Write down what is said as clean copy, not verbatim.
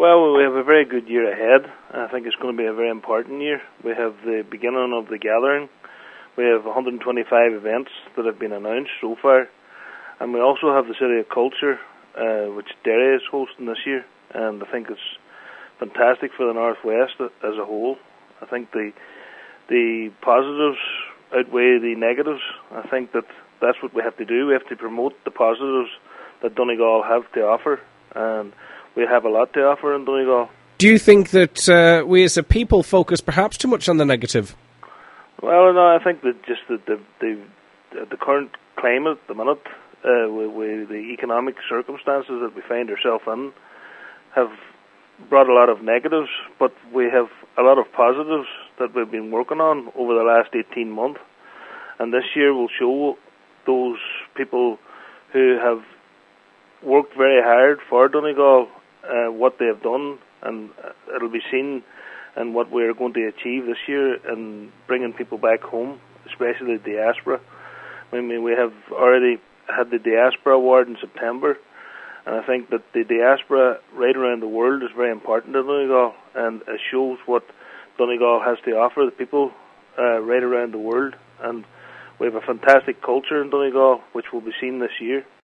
Well, we have a very good year ahead. I think it's going to be a very important year. We have the beginning of the gathering. We have 125 events that have been announced so far. And we also have the City of Culture, which Derry is hosting this year. And I think it's fantastic for the Northwest as a whole. I think the positives outweigh the negatives. I think that's what we have to do. We have to promote the positives that Donegal have to offer. And we have a lot to offer in Donegal. Do you think that we as a people focus perhaps too much on the negative? Well, no, I think that just the current climate, the minute, with the economic circumstances that we find ourselves in, have brought a lot of negatives, but we have a lot of positives that we've been working on over the last 18 months. And this year will show those people who have worked very hard for Donegal what they have done, and it'll be seen in what we're going to achieve this year in bringing people back home, especially the diaspora. I mean, we have already had the Diaspora Award in September, and I think that the diaspora right around the world is very important to Donegal, and it shows what Donegal has to offer the people right around the world. And we have a fantastic culture in Donegal, which will be seen this year.